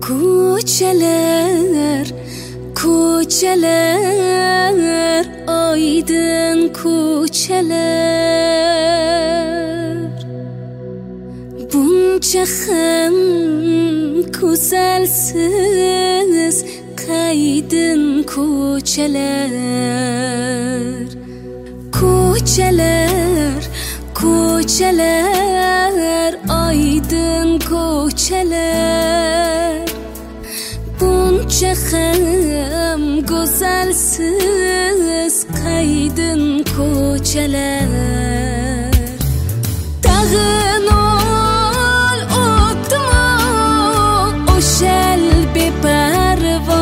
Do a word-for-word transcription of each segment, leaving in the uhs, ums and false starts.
Ko'chalar, ko'chalar, oydin ko'chalar, buncha ham go'zalsiz qaydin ko'chalar. Ko'chalar, ko'chalar, oydin ko'chalar, buncha ham go'zalsiz qaydin ko'chalar. Tag'in ol o'tma o'shal beparvo,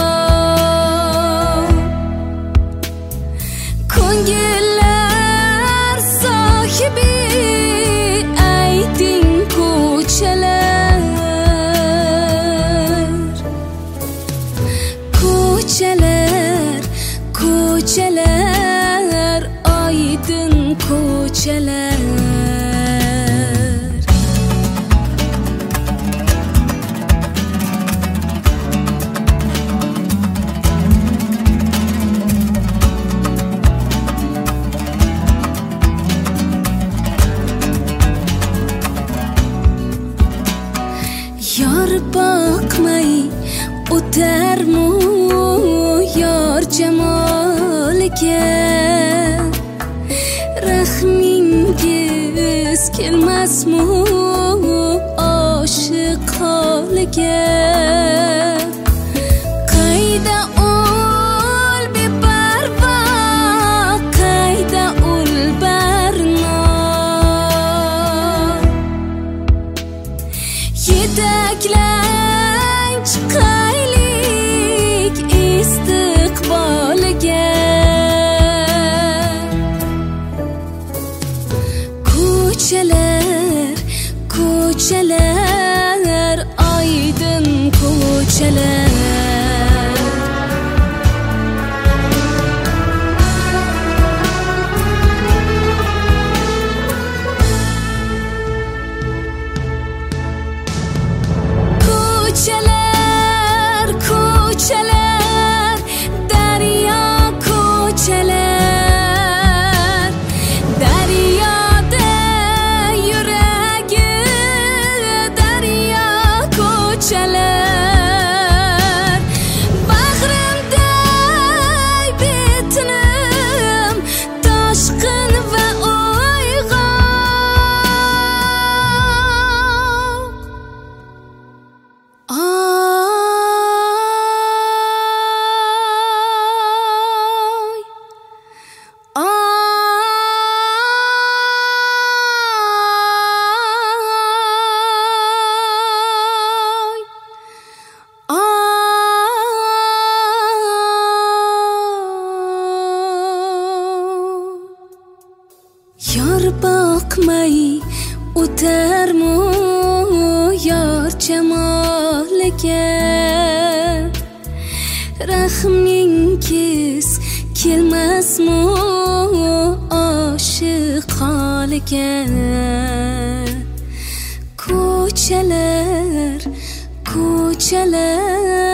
ko'ngillar sohibi aydin ko'chalar. Ko'chalar, ko'chalar, oydin ko'chalar. Yor boqmay o'tarmu yor jamoliga, rahmingiz kelmasmu oshiq holiga. Qayda ul beparvo, qayda ul barno, yetaklang chiqaylik istiqboliga. Ko'chalar, ko'chalar, oydin ko'chalar. Ko'chalar, ko'chalar, daryo ko'chalar, daryoda yuragi daryo ko'chalar. Bag'rimday betinim toshqin va uyg'on. Yor boqmay o'tarmu yor jamoliga, rahmingiz kelmasmu oshiq holiga. Ko'chalar, ko'chalar,